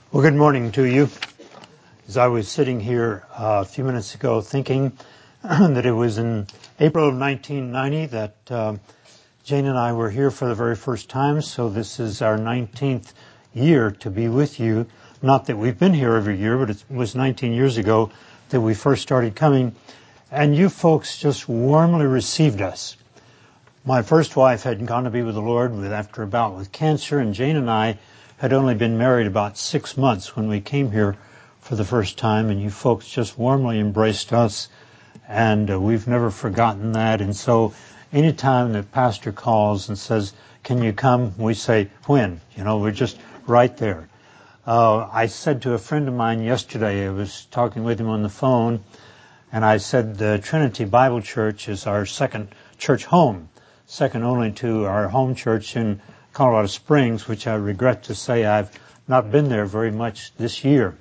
Well, good morning to you. As I was sitting here a few minutes ago thinking that it was in April of 1990 that Jane and I were here for the very first time, so this is our 19th year to be with you. Not that we've been here every year, but it was 19 years ago that we first started coming, and you folks just warmly received us. My first wife had gone to be with the Lord after a bout with cancer, and Jane and I had only been married about 6 months when we came here for the first time, and you folks just warmly embraced us, and we've never forgotten that. And so anytime that pastor calls and says, "Can you come?" we say, "When?" We're just right there. I said to a friend of mine yesterday, I was talking with him on the phone, and I said the Trinity Bible Church is our second church home, second only to our home church in Colorado Springs, which I regret to say I've not been there very much this year.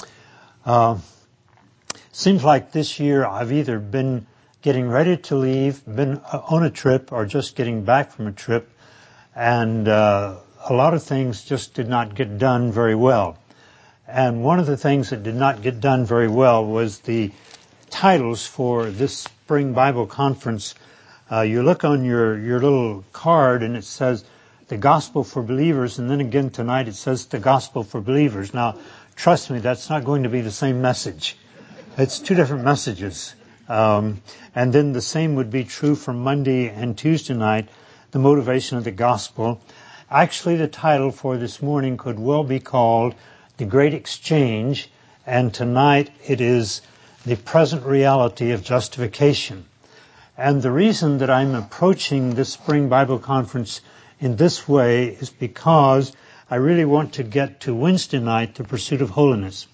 Seems like this year I've either been getting ready to leave, been on a trip, or just getting back from a trip, and a lot of things just did not get done very well. And one of the things that did not get done very well was the titles for this Spring Bible Conference. You look on your little card and it says The Gospel for Believers, and then again tonight it says The Gospel for Believers. Now, trust me, that's not going to be the same message. It's two different messages. And then the same would be true for Monday and Tuesday night, The Motivation of the Gospel. Actually, the title for this morning could well be called The Great Exchange, and tonight it is The Present Reality of Justification. And the reason that I'm approaching this Spring Bible Conference in this way is because I really want to get to Wednesday night, the pursuit of holiness.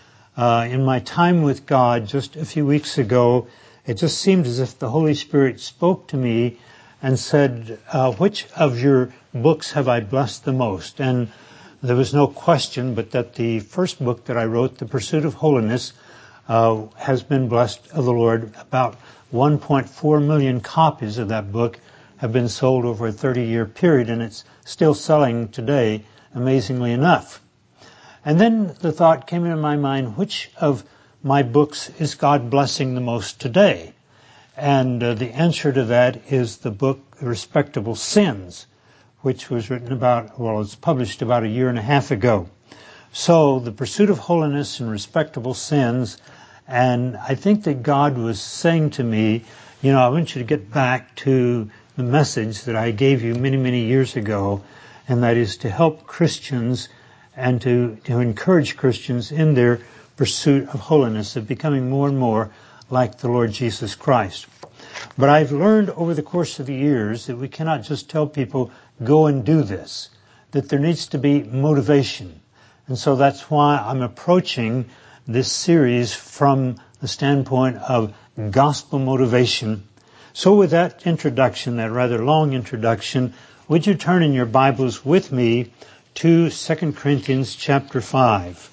In my time with God just a few weeks ago, it just seemed as if the Holy Spirit spoke to me and said, which of your books have I blessed the most? And there was no question but that the first book that I wrote, The Pursuit of Holiness, has been blessed of the Lord. About 1.4 million copies of that book have been sold over a 30-year period, and it's still selling today, amazingly enough. And then the thought came into my mind, which of my books is God blessing the most today? And the answer to that is the book Respectable Sins, which was it's published about a year and a half ago. So the pursuit of holiness and respectable sins, and I think that God was saying to me, I want you to get back to the message that I gave you many, many years ago, and that is to help Christians and to encourage Christians in their pursuit of holiness, of becoming more and more like the Lord Jesus Christ. But I've learned over the course of the years that we cannot just tell people, go and do this, that there needs to be motivation. And so that's why I'm approaching this series from the standpoint of gospel motivation. So with that introduction, that rather long introduction, would you turn in your Bibles with me to 2 Corinthians chapter 5.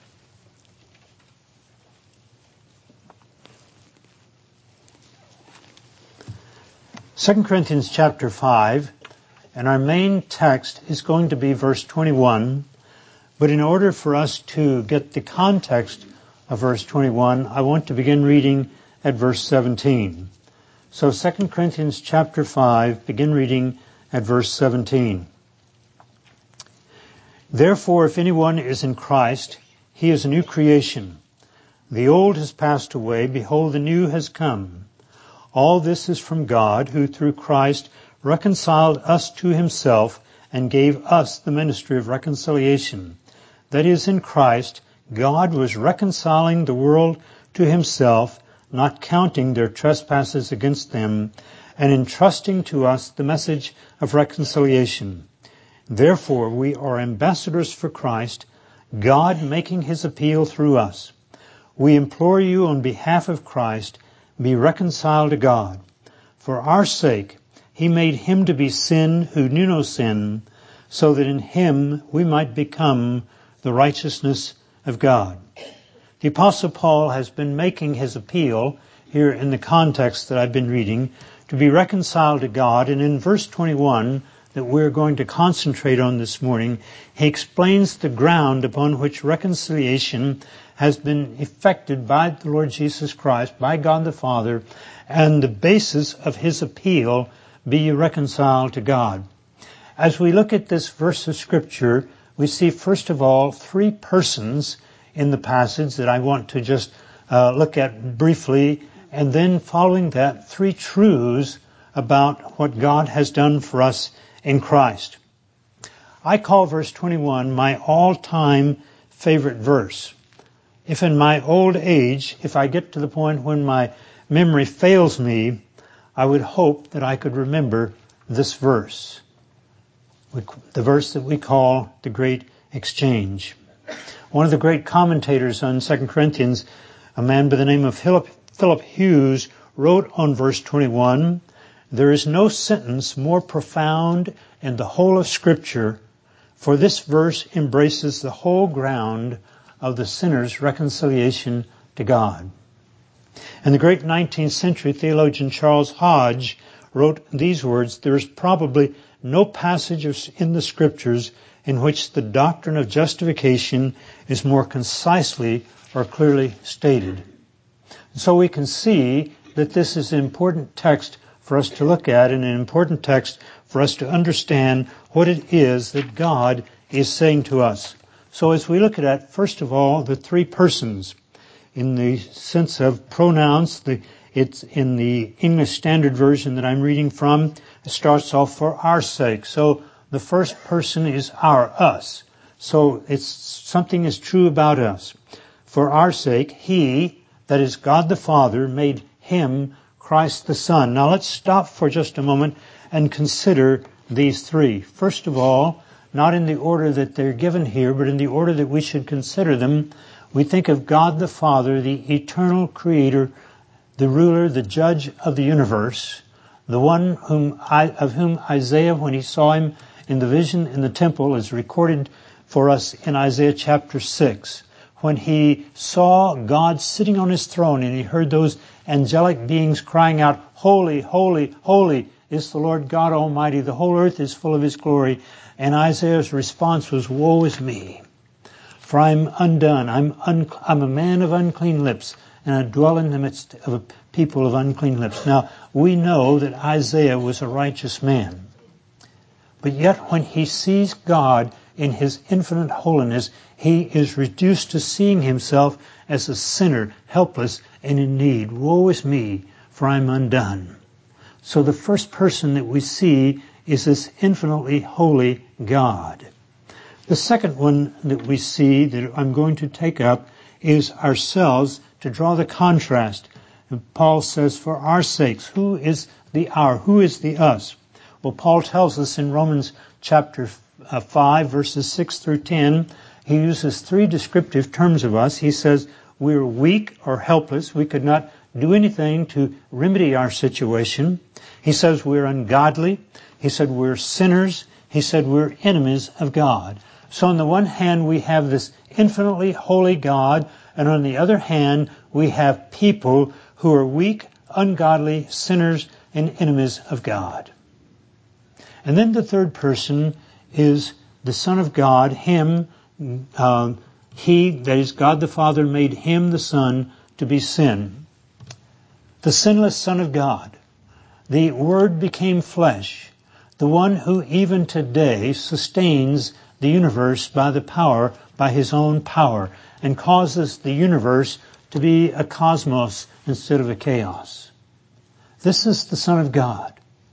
2 Corinthians chapter 5, and our main text is going to be verse 21, but in order for us to get the context of verse 21, I want to begin reading at verse 17. So 2 Corinthians chapter 5, begin reading at verse 17. Therefore, if anyone is in Christ, he is a new creation. The old has passed away, behold, the new has come. All this is from God, who through Christ reconciled us to himself and gave us the ministry of reconciliation. That is, in Christ, God was reconciling the world to himself, not counting their trespasses against them, and entrusting to us the message of reconciliation. Therefore, we are ambassadors for Christ, God making his appeal through us. We implore you on behalf of Christ, be reconciled to God. For our sake, he made him to be sin who knew no sin, so that in him we might become the righteousness of God. The Apostle Paul has been making his appeal here in the context that I've been reading to be reconciled to God, and in verse 21, that we're going to concentrate on this morning, he explains the ground upon which reconciliation has been effected by the Lord Jesus Christ, by God the Father, and the basis of his appeal, be ye reconciled to God. As we look at this verse of Scripture, we see first of all three persons in the passage that I want to just look at briefly, and then following that, three truths about what God has done for us in Christ. I call verse 21 my all-time favorite verse. If in my old age, if I get to the point when my memory fails me, I would hope that I could remember this verse, the verse that we call the Great Exchange. One of the great commentators on 2 Corinthians, a man by the name of Philip Hughes, wrote on verse 21, "There is no sentence more profound in the whole of Scripture, for this verse embraces the whole ground of the sinner's reconciliation to God." And the great 19th century theologian Charles Hodge wrote these words, "There is probably no passage in the Scriptures in which the doctrine of justification is more concisely or clearly stated." And so we can see that this is an important text for us to look at, and an important text for us to understand what it is that God is saying to us. So as we look at that, first of all, the three persons, in the sense of pronouns, it's in the English Standard Version that I'm reading from, it starts off for our sake. So the first person is us. So something is true about us. For our sake, he, that is God the Father, made him Christ the Son. Now let's stop for just a moment and consider these three. First of all, not in the order that they're given here, but in the order that we should consider them, we think of God the Father, the eternal Creator, the ruler, the judge of the universe, the one of whom Isaiah, when he saw him in the vision in the temple, is recorded for us in Isaiah chapter 6. When he saw God sitting on his throne and he heard those angelic beings crying out, "Holy, holy, holy is the Lord God Almighty. The whole earth is full of his glory." And Isaiah's response was, "Woe is me, for I'm undone. I'm a man of unclean lips, and I dwell in the midst of a people of unclean lips." Now, we know that Isaiah was a righteous man. But yet when he sees God in his infinite holiness, he is reduced to seeing himself as a sinner, helpless and in need. "Woe is me, for I'm undone." So the first person that we see is this infinitely holy God. The second one that we see that I'm going to take up is ourselves, to draw the contrast. And Paul says, for our sakes, who is the our? Who is the us? Well, Paul tells us in Romans chapter 5, verses 6 through 10, he uses three descriptive terms of us. He says, we're weak or helpless. We could not do anything to remedy our situation. He says we're ungodly. He said we're sinners. He said we're enemies of God. So on the one hand, we have this infinitely holy God, and on the other hand, we have people who are weak, ungodly, sinners, and enemies of God. And then the third person is the Son of God, him, he, that is God the Father, made him, the Son, to be sin. The sinless Son of God. The Word became flesh. The one who even today sustains the universe by his own power, and causes the universe to be a cosmos instead of a chaos. This is the Son of God.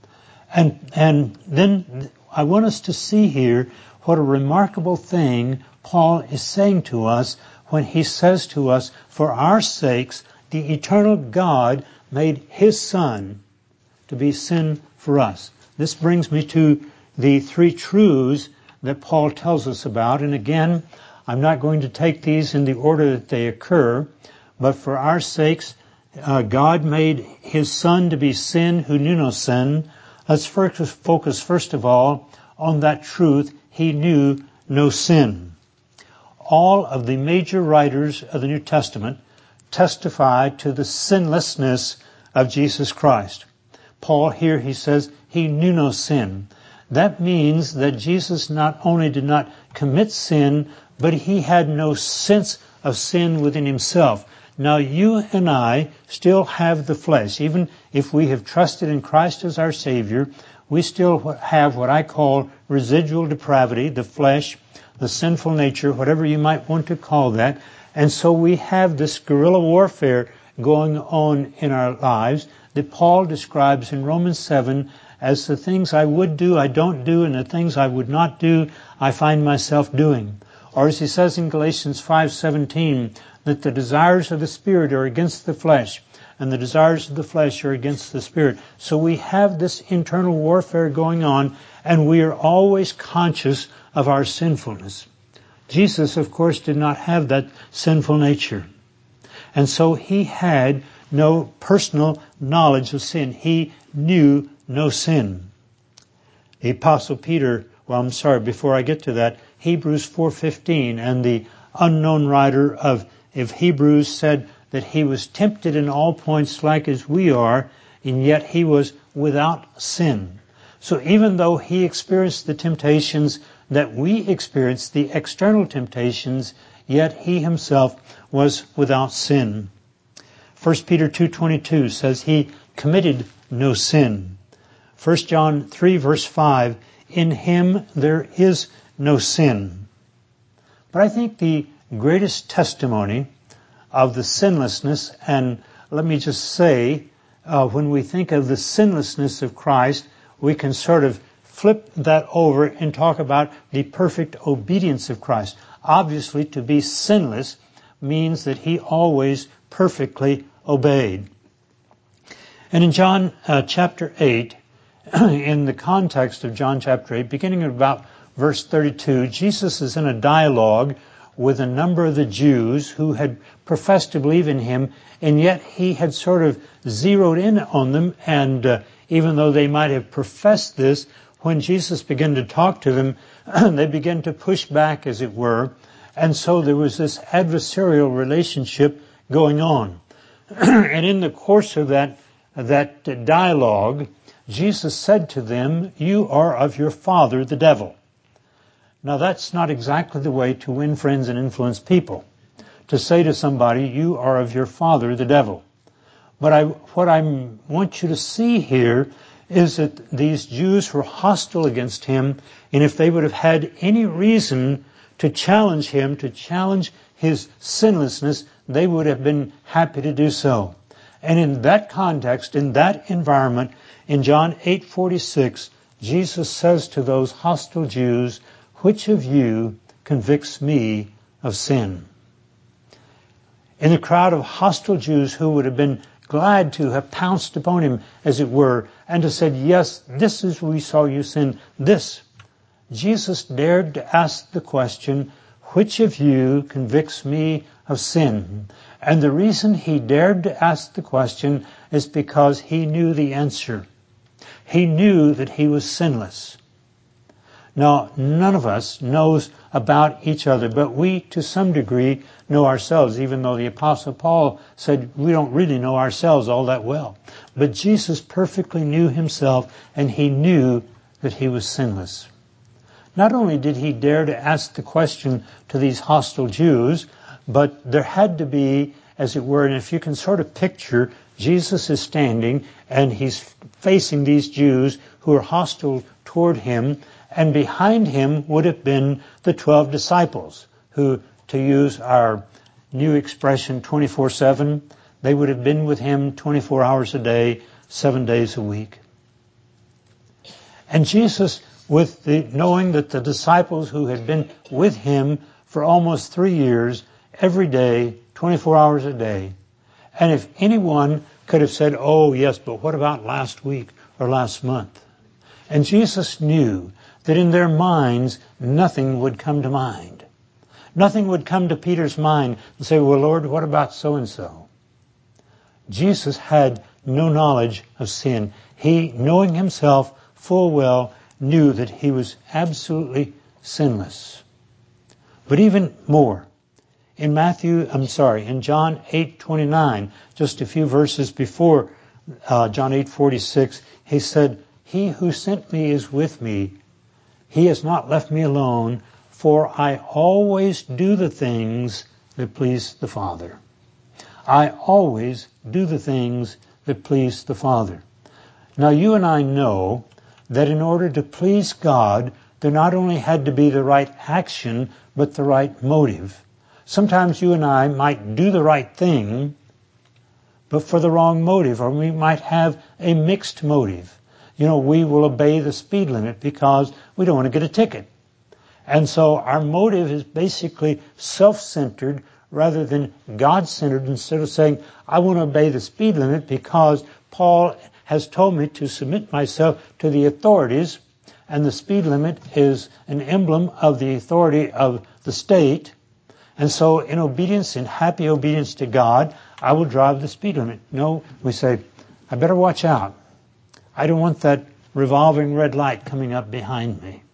And then I want us to see here what a remarkable thing Paul is saying to us when he says to us, for our sakes, the eternal God made his Son to be sin for us. This brings me to the three truths that Paul tells us about. And again, I'm not going to take these in the order that they occur, but for our sakes, God made his Son to be sin who knew no sin. Let's focus first of all on that truth, he knew no sin. All of the major writers of the New Testament testify to the sinlessness of Jesus Christ. Paul here, he says, he knew no sin. That means that Jesus not only did not commit sin, but he had no sense of sin within himself. Now you and I still have the flesh. Even if we have trusted in Christ as our Savior, we still have what I call residual depravity, the flesh, the sinful nature, whatever you might want to call that. And so we have this guerrilla warfare going on in our lives that Paul describes in Romans 7 as the things I would do, I don't do, and the things I would not do, I find myself doing. Or as he says in Galatians 5:17, that the desires of the Spirit are against the flesh, and the desires of the flesh are against the Spirit. So we have this internal warfare going on, and we are always conscious of our sinfulness. Jesus, of course, did not have that sinful nature. And so he had no personal knowledge of sin. He knew no sin. The Apostle Peter, before I get to that, Hebrews 4:15, and the unknown writer of Hebrews said that he was tempted in all points like as we are, and yet he was without sin. So even though he experienced the temptations that we experience, the external temptations, yet he himself was without sin. 1 Peter 2:22 says he committed no sin. 1 John 3 verse 5, in him there is no sin. But I think the greatest testimony of the sinlessness, and let me just say, when we think of the sinlessness of Christ, we can sort of flip that over and talk about the perfect obedience of Christ. Obviously, to be sinless means that he always perfectly obeyed. And in John chapter 8, in the context of John chapter 8, beginning at about verse 32, Jesus is in a dialogue with a number of the Jews who had professed to believe in him, and yet he had sort of zeroed in on them, and even though they might have professed this, when Jesus began to talk to them, they began to push back, as it were, and so there was this adversarial relationship going on. And in the course of that dialogue, Jesus said to them, you are of your father, the devil. Now that's not exactly the way to win friends and influence people, to say to somebody, you are of your father, the devil. But what I want you to see here is that these Jews were hostile against him, and if they would have had any reason to challenge him, to challenge his sinlessness, they would have been happy to do so. And in that context, in that environment, in John 8:46, Jesus says to those hostile Jews, which of you convicts me of sin? In the crowd of hostile Jews who would have been glad to have pounced upon him, as it were, and to said, yes, this is we saw you sin, this. Jesus dared to ask the question, which of you convicts me of sin? And the reason he dared to ask the question is because he knew the answer. He knew that he was sinless. Now, none of us knows about each other, but we, to some degree, know ourselves, even though the Apostle Paul said we don't really know ourselves all that well. But Jesus perfectly knew himself, and he knew that he was sinless. Not only did he dare to ask the question to these hostile Jews, but there had to be, as it were, and if you can sort of picture, Jesus is standing, and he's facing these Jews who are hostile toward him, and behind him would have been the 12 disciples, who, to use our new expression, 24/7, they would have been with him 24 hours a day, 7 days a week. And Jesus, knowing that the disciples who had been with him for almost 3 years, every day, 24 hours a day, and if anyone could have said, oh yes, but what about last week or last month? And Jesus knew that in their minds, nothing would come to mind. Nothing would come to Peter's mind and say, well, Lord, what about so-and-so? Jesus had no knowledge of sin. He, knowing himself full well, knew that he was absolutely sinless. But even more, in John 8:29, just a few verses before John 8:46, he said, he who sent me is with me. He has not left me alone, for I always do the things that please the Father. I always do the things that please the Father. Now you and I know that in order to please God, there not only had to be the right action, but the right motive. Sometimes you and I might do the right thing, but for the wrong motive, or we might have a mixed motive. You know, we will obey the speed limit because we don't want to get a ticket. And so our motive is basically self-centered rather than God-centered. Instead of saying, I want to obey the speed limit because Paul has told me to submit myself to the authorities, and the speed limit is an emblem of the authority of the state. And so in obedience, in happy obedience to God, I will drive the speed limit. No, we say, I better watch out. I don't want that revolving red light coming up behind me.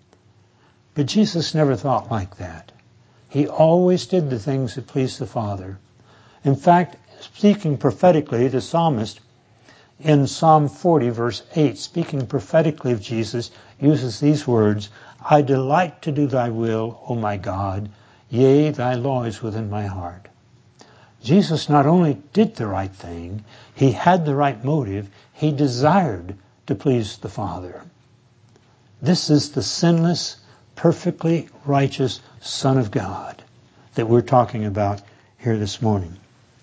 But Jesus never thought like that. He always did the things that pleased the Father. In fact, speaking prophetically, the psalmist in Psalm 40, verse 8, speaking prophetically of Jesus, uses these words, I delight to do thy will, O my God, yea, thy law is within my heart. Jesus not only did the right thing, he had the right motive, he desired to please the Father. This is the sinless, perfectly righteous Son of God that we're talking about here this morning.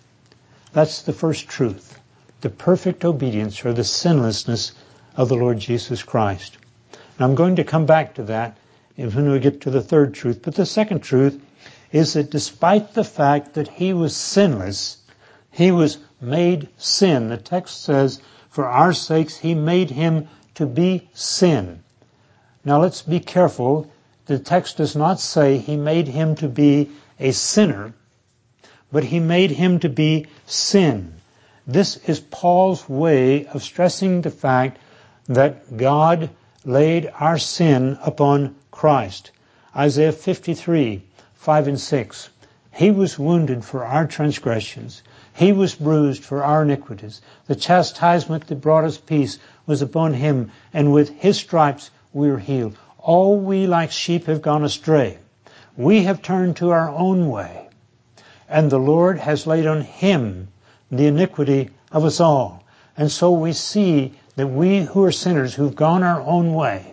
That's the first truth, the perfect obedience or the sinlessness of the Lord Jesus Christ. Now I'm going to come back to that when we get to the third truth, but the second truth is that despite the fact that he was sinless, he was made sin. The text says, for our sakes he made him to be sin. Now let's be careful. The text does not say he made him to be a sinner, but he made him to be sin. This is Paul's way of stressing the fact that God laid our sin upon Christ. Isaiah 53, 5 and 6. He was wounded for our transgressions. He was bruised for our iniquities. The chastisement that brought us peace was upon him, and with his stripes we are healed. All we like sheep have gone astray. We have turned to our own way, and the Lord has laid on him the iniquity of us all. And so we see that we who are sinners, who've gone our own way.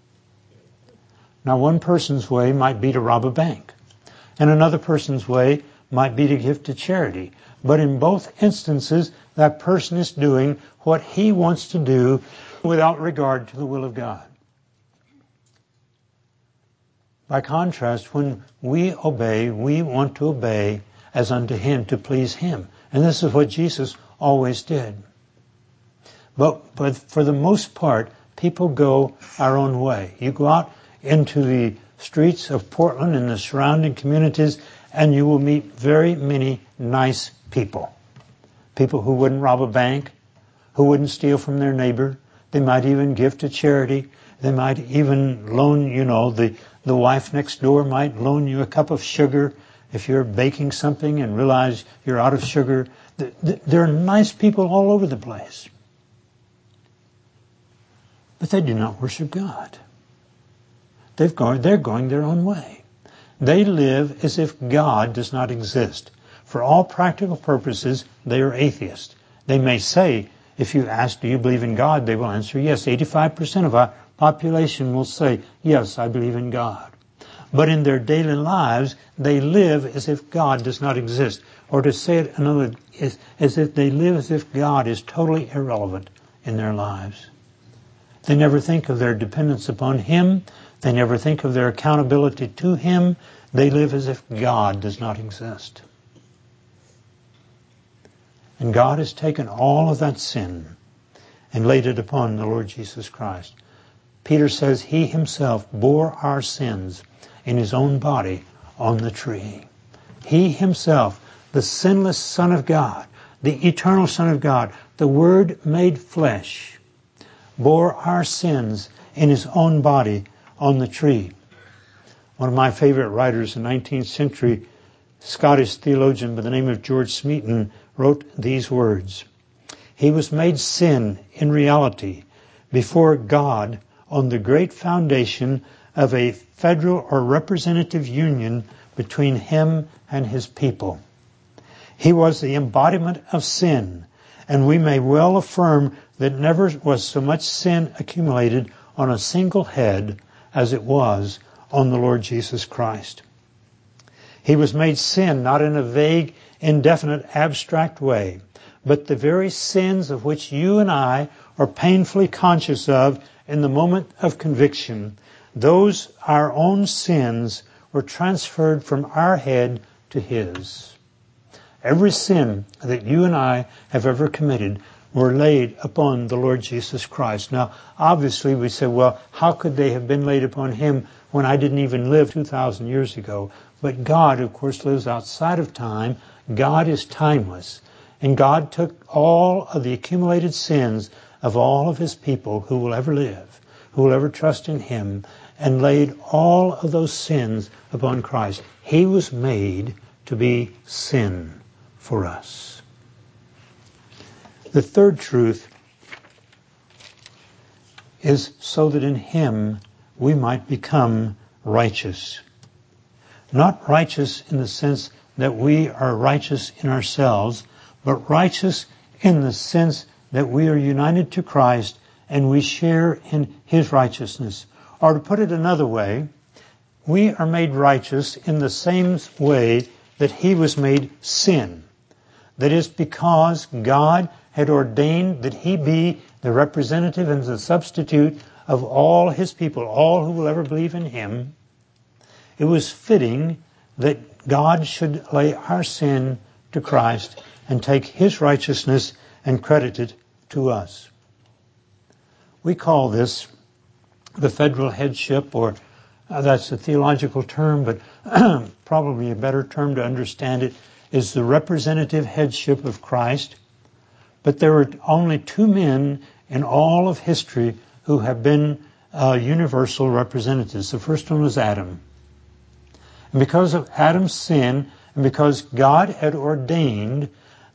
Now one person's way might be to rob a bank, and another person's way might be to give to charity. But in both instances, that person is doing what he wants to do without regard to the will of God. By contrast, when we obey, we want to obey as unto him, to please him. And this is what Jesus always did. But for the most part, people go our own way. You go out into the streets of Portland and the surrounding communities, and you will meet very many nice people. People who wouldn't rob a bank, who wouldn't steal from their neighbor. They might even give to charity. They might even loan, the wife next door might loan you a cup of sugar if you're baking something and realize you're out of sugar. There are nice people all over the place. But they do not worship God. They're going their own way. They live as if God does not exist. For all practical purposes, they are atheists. They may say, if you ask, do you believe in God? They will answer yes. 85% of our population will say, yes, I believe in God. But in their daily lives, they live as if God does not exist. Or to say it another, as if they live as if God is totally irrelevant in their lives. They never think of their dependence upon him. They never think of their accountability to him. They live as if God does not exist. And God has taken all of that sin and laid it upon the Lord Jesus Christ. Peter says he himself bore our sins in his own body on the tree. He himself, the sinless Son of God, the eternal Son of God, the Word made flesh, bore our sins in his own body on the tree. One of my favorite writers, a 19th century Scottish theologian by the name of George Smeaton, wrote these words. He was made sin in reality before God on the great foundation of a federal or representative union between him and his people. He was the embodiment of sin, and we may well affirm that never was so much sin accumulated on a single head as it was on the Lord Jesus Christ. He was made sin, not in a vague, indefinite, abstract way, but the very sins of which you and I are painfully conscious of in the moment of conviction. Those, our own sins, were transferred from our head to his. Every sin that you and I have ever committed were laid upon the Lord Jesus Christ. Now, obviously we say, well, how could they have been laid upon him when I didn't even live 2,000 years ago? But God, of course, lives outside of time. God is timeless. And God took all of the accumulated sins of all of his people who will ever live, who will ever trust in him, and laid all of those sins upon Christ. He was made to be sin for us. The third truth is so that in him we might become righteous. Not righteous in the sense that we are righteous in ourselves, but righteous in the sense that we are united to Christ and we share in his righteousness. Or to put it another way, we are made righteous in the same way that he was made sin. That is because God had ordained that he be the representative and the substitute of all his people, all who will ever believe in him. It was fitting that God should lay our sin to Christ and take his righteousness and credit it to us. We call this the federal headship, or that's a theological term, but probably a better term to understand it is the representative headship of Christ. But there were only two men in all of history who have been universal representatives. The first one was Adam. And because of Adam's sin, and because God had ordained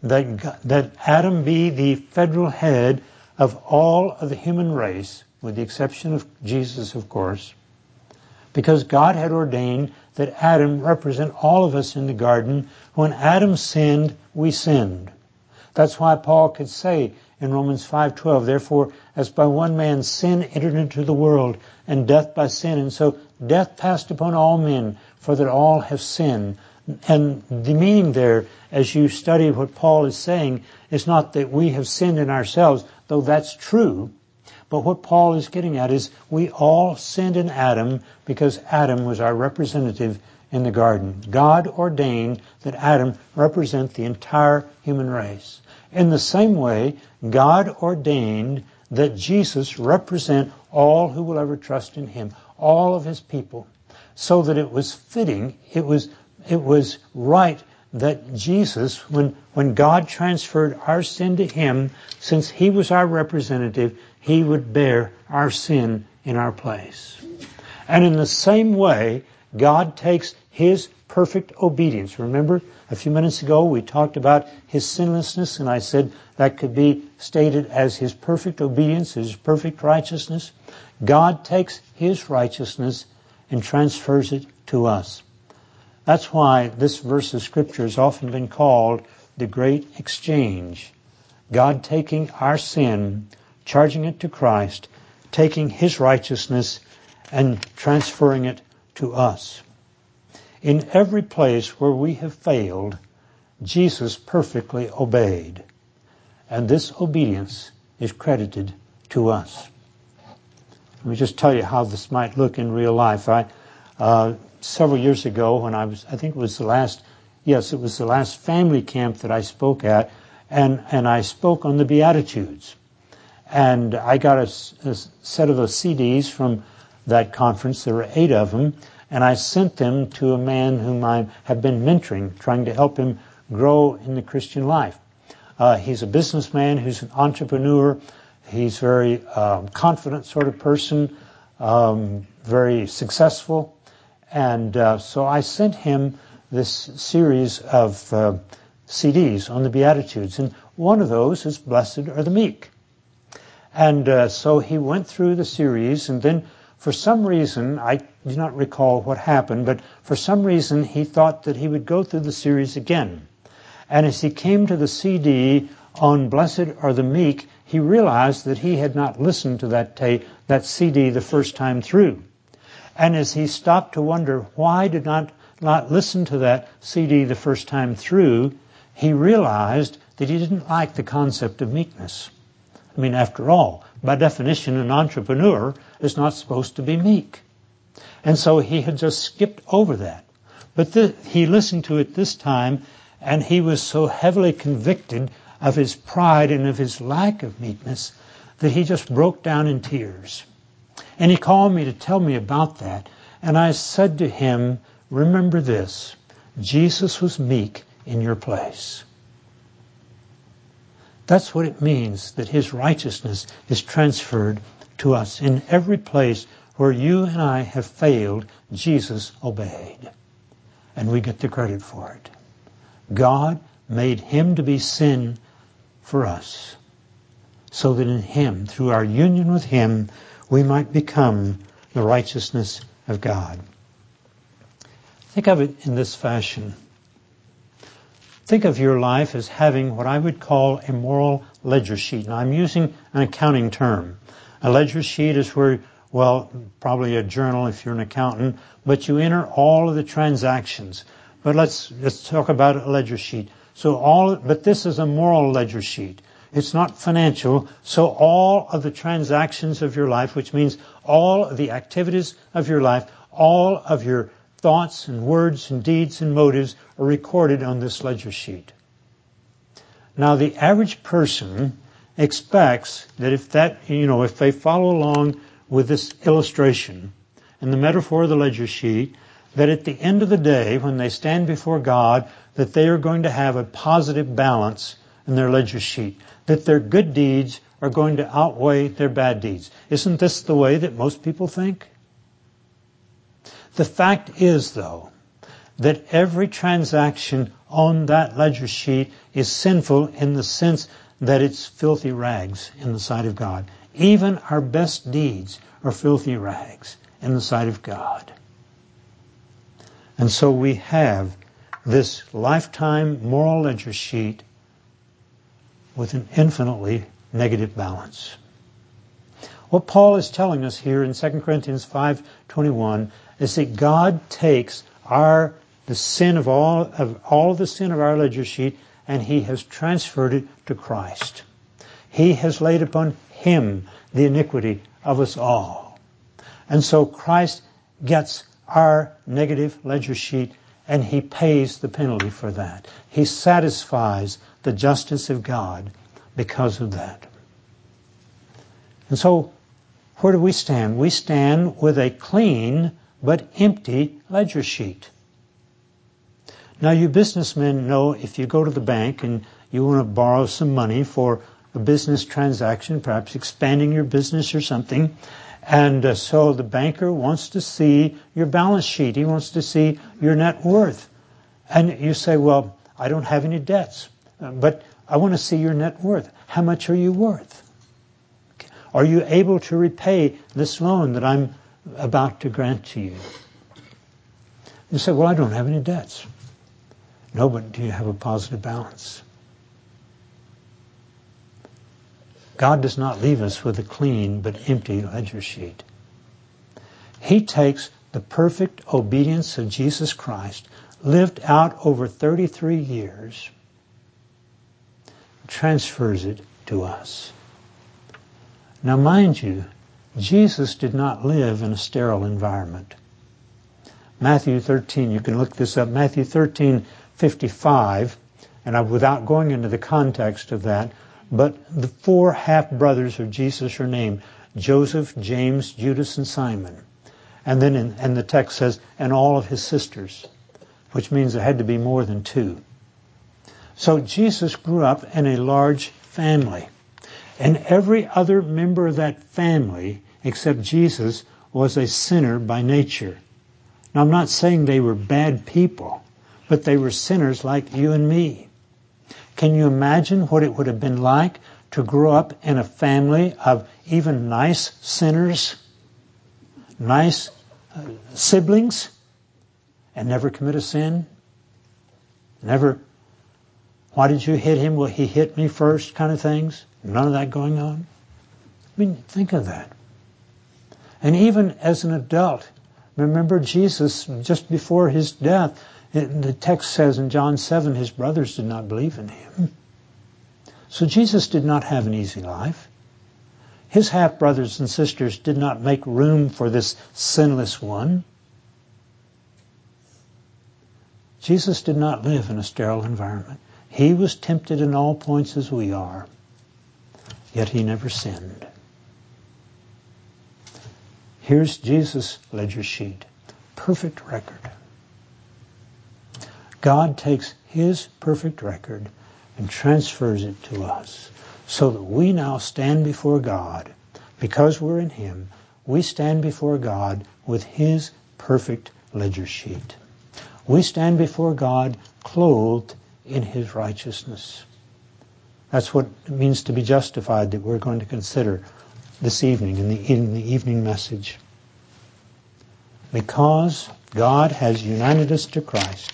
that Adam be the federal head of all of the human race, with the exception of Jesus, of course, because God had ordained that Adam represent all of us in the garden, when Adam sinned, we sinned. That's why Paul could say in Romans 5:12, therefore, as by one man sin entered into the world, and death by sin, and so death passed upon all men, for that all have sinned. And the meaning there, as you study what Paul is saying, is not that we have sinned in ourselves, though that's true. But what Paul is getting at is we all sinned in Adam because Adam was our representative in the garden. God ordained that Adam represent the entire human race. In the same way, God ordained that Jesus represent all who will ever trust in him, all of his people, so that it was fitting, it was right that Jesus, when God transferred our sin to him, since he was our representative, he would bear our sin in our place. And in the same way, God takes his perfect obedience. Remember, a few minutes ago we talked about his sinlessness, and I said that could be stated as his perfect obedience, his perfect righteousness. God takes his righteousness and transfers it to us. That's why this verse of Scripture has often been called the Great Exchange. God taking our sin, charging it to Christ, taking his righteousness and transferring it to us. In every place where we have failed, Jesus perfectly obeyed. And this obedience is credited to us. Let me just tell you how this might look in real life. Several years ago, when I think it was the last family camp that I spoke at, and I spoke on the Beatitudes. And I got a set of those CDs from that conference. There were 8 of them, and I sent them to a man whom I have been mentoring, trying to help him grow in the Christian life. He's a businessman who's an entrepreneur. He's a very confident sort of person, very successful. And so I sent him this series of CDs on the Beatitudes. And one of those is Blessed are the Meek. And so he went through the series, and then for some reason, I do not recall what happened, but for some reason he thought that he would go through the series again. And as he came to the CD on Blessed Are the Meek, he realized that he had not listened to that CD the first time through. And as he stopped to wonder why did not listen to that CD the first time through, he realized that he didn't like the concept of meekness. I mean, after all, by definition, an entrepreneur is not supposed to be meek. And so he had just skipped over that. But he listened to it this time, and he was so heavily convicted of his pride and of his lack of meekness that he just broke down in tears. And he called me to tell me about that. And I said to him, remember this, Jesus was meek in your place. That's what it means that his righteousness is transferred to us. In every place where you and I have failed, Jesus obeyed. And we get the credit for it. God made him to be sin for us, so that in him, through our union with him, we might become the righteousness of God. Think of it in this fashion. Think of your life as having what I would call a moral ledger sheet. Now, I'm using an accounting term. A ledger sheet is where, well, probably a journal if you're an accountant, but you enter all of the transactions. But let's talk about a ledger sheet. But this is a moral ledger sheet. It's not financial. So all of the transactions of your life, which means all of the activities of your life, all of your thoughts and words and deeds and motives are recorded on this ledger sheet. Now, the average person expects that if they follow along with this illustration and the metaphor of the ledger sheet, that at the end of the day, when they stand before God, that they are going to have a positive balance in their ledger sheet, that their good deeds are going to outweigh their bad deeds. Isn't this the way that most people think? The fact is, though, that every transaction on that ledger sheet is sinful in the sense that it's filthy rags in the sight of God. Even our best deeds are filthy rags in the sight of God. And so we have this lifetime moral ledger sheet with an infinitely negative balance. What Paul is telling us here in 2 Corinthians 5:21 is that God takes the sin of all the sin of our ledger sheet, and he has transferred it to Christ. He has laid upon him the iniquity of us all. And so Christ gets our negative ledger sheet, and he pays the penalty for that. He satisfies the justice of God because of that. And so, where do we stand? We stand with a clean but empty ledger sheet. Now, you businessmen know if you go to the bank and you want to borrow some money for a business transaction, perhaps expanding your business or something, and so the banker wants to see your balance sheet. He wants to see your net worth. And you say, well, I don't have any debts, but I want to see your net worth. How much are you worth? Are you able to repay this loan that I'm about to grant to you? You say, well, I don't have any debts. No, but do you have a positive balance? God does not leave us with a clean but empty ledger sheet. He takes the perfect obedience of Jesus Christ, lived out over 33 years, transfers it to us. Now, mind you, Jesus did not live in a sterile environment. Matthew 13, you can look this up, Matthew 13:55, and without going into the context of that, but the 4 half-brothers of Jesus are named, Joseph, James, Judas, and Simon. And then and the text says, and all of his sisters, which means there had to be more than 2. So Jesus grew up in a large family. And every other member of that family, except Jesus, was a sinner by nature. Now, I'm not saying they were bad people, but they were sinners like you and me. Can you imagine what it would have been like to grow up in a family of even nice sinners, nice siblings, and never commit a sin? Never, why did you hit him? Well, he hit me first kind of things. None of that going on. I mean, think of that. And even as an adult, remember Jesus, just before his death, the text says in John 7, his brothers did not believe in him. So Jesus did not have an easy life. His half-brothers and sisters did not make room for this sinless one. Jesus did not live in a sterile environment. He was tempted in all points as we are, yet he never sinned. Here's Jesus' ledger sheet. Perfect record. God takes his perfect record and transfers it to us so that we now stand before God. Because we're in him, we stand before God with his perfect ledger sheet. We stand before God clothed in his righteousness. That's what it means to be justified that we're going to consider this evening in the evening message. Because God has united us to Christ,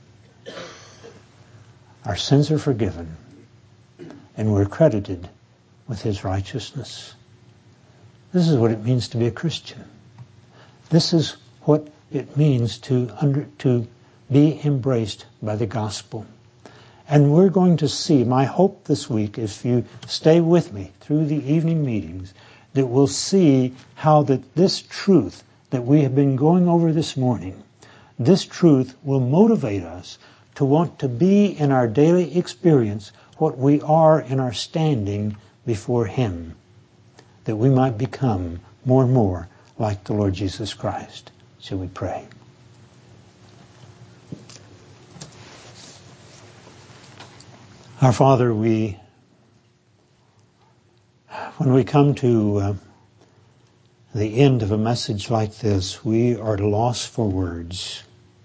our sins are forgiven, and we're credited with his righteousness. This is what it means to be a Christian. This is what it means to be embraced by the gospel. And we're going to see, my hope this week, if you stay with me through the evening meetings, that we'll see how that this truth that we have been going over this morning, this truth will motivate us to want to be in our daily experience what we are in our standing before him, that we might become more and more like the Lord Jesus Christ. Shall we pray? Our Father, when we come to the end of a message like this, we are at a loss for words.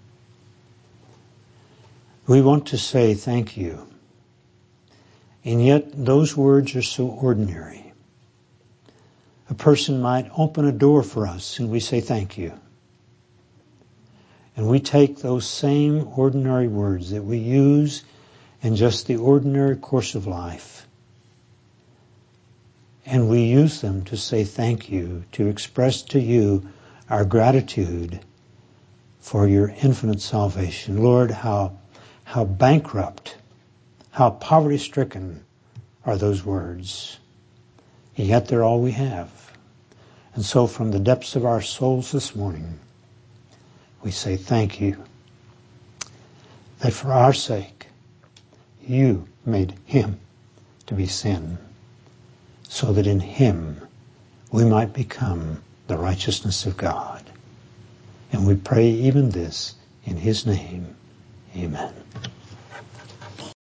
We want to say thank you, and yet those words are so ordinary. A person might open a door for us and we say thank you. And we take those same ordinary words that we use in just the ordinary course of life, and we use them to say thank you, to express to you our gratitude for your infinite salvation. Lord, how bankrupt, how poverty-stricken are those words. And yet they're all we have. And so from the depths of our souls this morning, we say thank you, that for our sake, you made him to be sin, so that in him we might become the righteousness of God. And we pray even this in his name. Amen.